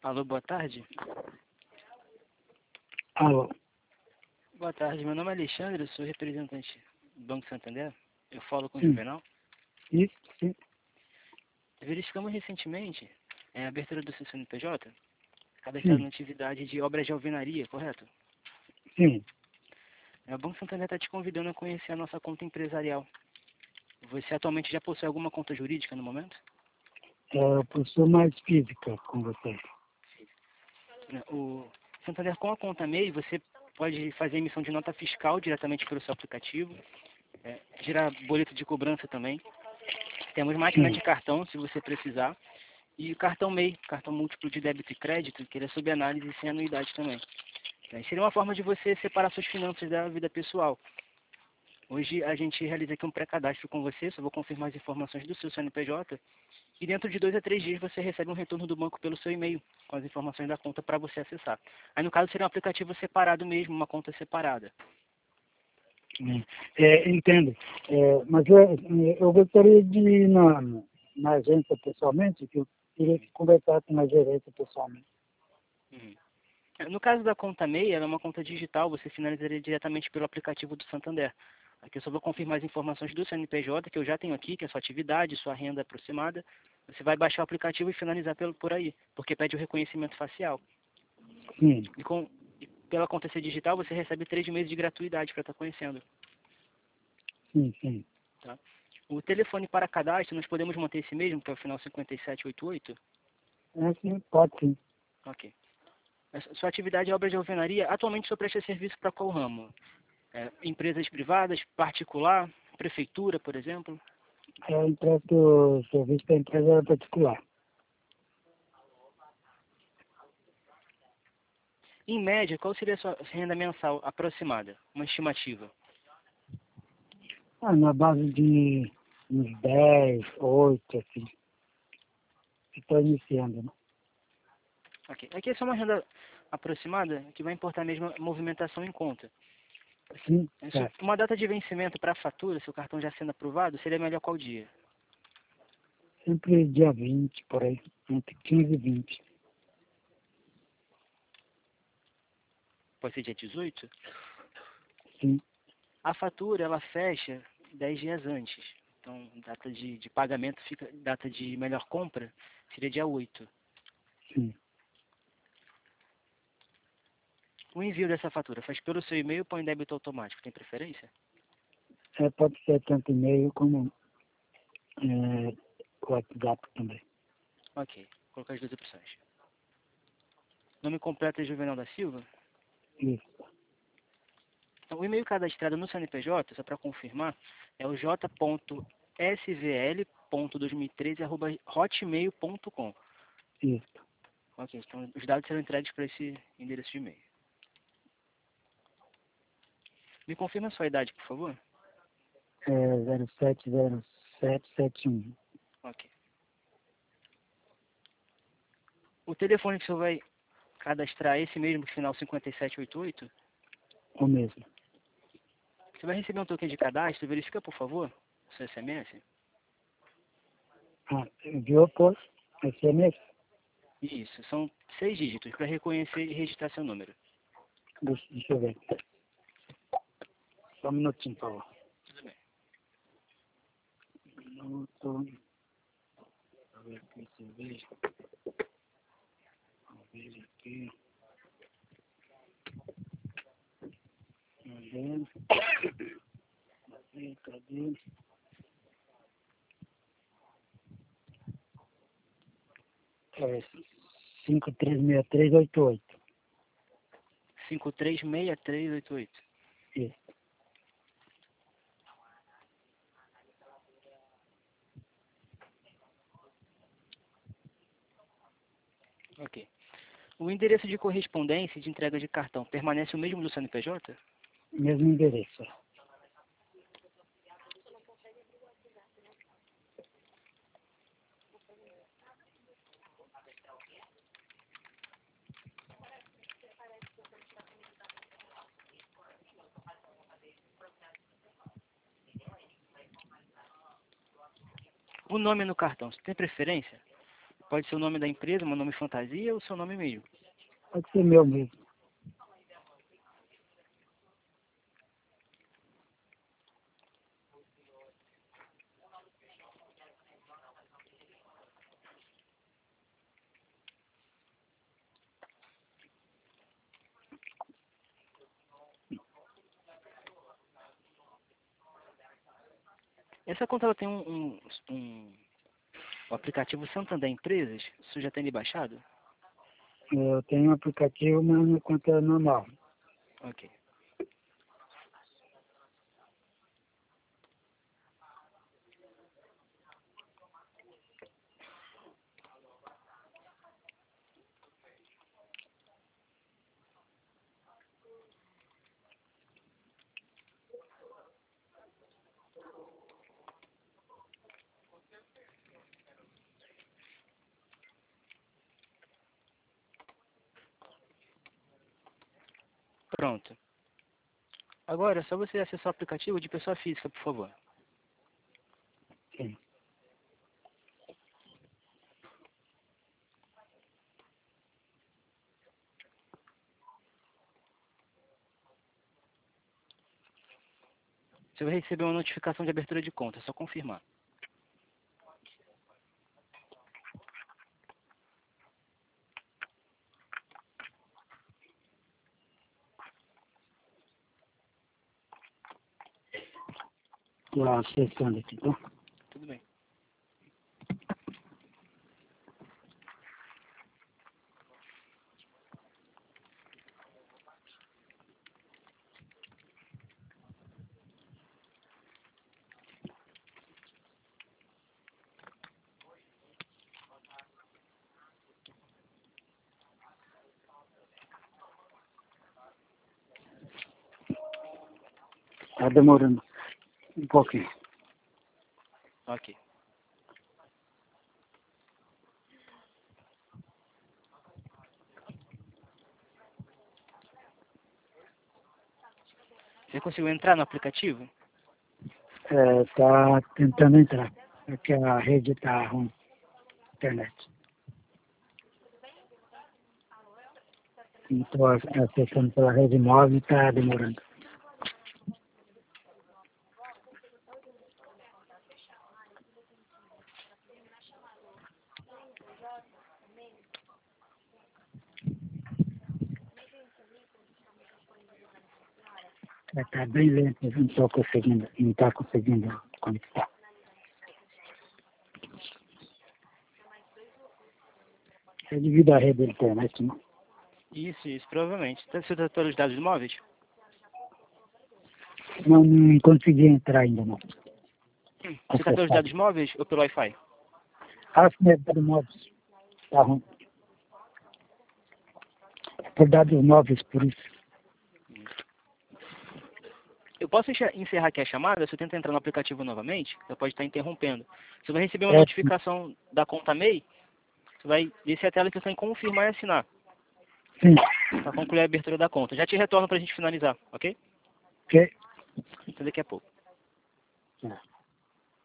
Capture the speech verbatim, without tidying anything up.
Alô, boa tarde. Alô. Boa tarde, meu nome é Alexandre, eu sou representante do Banco Santander. Eu falo com o Sim. Juvenal. Isso, sim. Verificamos recentemente é, a abertura do seu C N P J, cadastrado Sim. na atividade de obras de alvenaria, correto? Sim. É, o Banco Santander está te convidando a conhecer a nossa conta empresarial. Você atualmente já possui alguma conta jurídica no momento? É, eu possuo mais física com você. O Santander, com a conta M E I, você pode fazer emissão de nota fiscal diretamente pelo seu aplicativo, é, gerar boleto de cobrança também. Temos máquina Sim. de cartão, se você precisar, e o cartão M E I, cartão múltiplo de débito e crédito, que ele é sob análise e sem anuidade também. É, seria uma forma de você separar suas finanças da vida pessoal. Hoje a gente realiza aqui um pré-cadastro com você, só vou confirmar as informações do seu C N P J, e dentro de dois a três dias você recebe um retorno do banco pelo seu e-mail, com as informações da conta para você acessar. Aí no caso seria um aplicativo separado mesmo, uma conta separada. Sim. É, entendo. É, mas eu, eu gostaria de ir na, na agência pessoalmente, que eu queria conversar com a gerência pessoalmente. Uhum. No caso da conta M E I, ela é uma conta digital, você finalizaria diretamente pelo aplicativo do Santander. Aqui eu só vou confirmar as informações do C N P J, que eu já tenho aqui, que é a sua atividade, sua renda aproximada. Você vai baixar o aplicativo e finalizar pelo, por aí, porque pede o reconhecimento facial. Sim. E, com, e pela conta ser digital, você recebe três meses de gratuidade para estar conhecendo. Sim, sim. Tá? O telefone para cadastro, nós podemos manter esse mesmo, que é o final cinquenta e sete oitenta e oito? É, sim, pode sim. Ok. A sua atividade é obra de alvenaria. Atualmente, o senhor presta serviço para qual ramo? É, empresas privadas, particular, prefeitura, por exemplo? Eu empresto serviço para empresa particular. Em média, qual seria a sua renda mensal aproximada? Uma estimativa? Ah, na base de uns dez, oito, assim. Estou iniciando, né? Ok. Aqui é só uma renda aproximada que vai importar mesmo a movimentação em conta. Sim, Se certo. uma data de vencimento para a fatura, se o cartão já sendo aprovado, seria melhor qual dia? Sempre dia vinte, por aí. Entre quinze e vinte. Pode ser dia dezoito? Sim, A fatura, ela fecha dez dias antes. Então, data de, de pagamento fica, data de melhor compra seria dia oito. sim. O envio dessa fatura faz pelo seu e-mail ou põe débito automático? Tem preferência? É, pode ser tanto e-mail como é, WhatsApp também. Ok. Vou colocar as duas opções. Nome completo é Juvenal da Silva? Isso, Então, o e-mail cadastrado no C N P J, só para confirmar, é o j ponto s v l ponto dois mil e treze arroba hotmail ponto com. isso. Ok, então os dados serão entregues para esse endereço de e-mail. Me confirma a sua idade, por favor? É zero sete zero sete sete um. Ok. O telefone que o senhor vai cadastrar é esse mesmo, final cinquenta e sete oitenta e oito? O mesmo. Você vai receber um token de cadastro, verifica, por favor, o seu S M S. Ah, enviou por S M S? Isso, são seis dígitos para reconhecer e registrar seu número. Deixa, deixa eu ver. Só um minutinho, por favor. Tudo bem. Minuto. Deixa eu ver aqui, cerveja. Vamos ver aqui. Vamos ver. Cadê, cadê? É cinco três seis três oito oito. cinco três seis três oito oito. Isso. Ok. O endereço de correspondência e de entrega de cartão permanece o mesmo do C N P J? Mesmo endereço. O nome no cartão, você tem preferência? Pode ser o nome da empresa, um nome fantasia ou o seu nome mesmo. Pode ser meu mesmo. Essa conta ela tem um, um, um o aplicativo Santander Empresas. Você já tem ele baixado? Eu tenho um aplicativo, mas minha conta é normal. Ok. Pronto. Agora é só você acessar o aplicativo de pessoa física, por favor. Sim. Você vai receber uma notificação de abertura de conta, é só confirmar. Estou acessando aqui, tá? Tudo bem. Está demorando um pouquinho. Ok. Você conseguiu entrar no aplicativo? Está tentando entrar. É que a rede está ruim. Internet. Estou acessando pela rede móvel e está demorando. Está bem lento, não estou conseguindo, não está conseguindo conectar. É devido à rede da internet, não? Isso, isso, provavelmente. Então, você está pelos dados móveis? Não, não consegui entrar ainda, não. Você está pelos dados móveis ou pelo Wi-Fi? Acho que é dados móveis. Está ruim. É por dados móveis, por isso. Eu posso enxer- encerrar aqui a chamada? Se eu tentar entrar no aplicativo novamente, você pode estar interrompendo. Você vai receber uma É, notificação da conta M E I. Você vai descer a tela e clicar em confirmar e assinar. sim. Para concluir a abertura da conta. Já te retorno para a gente finalizar, ok? Ok. Então daqui a pouco. É.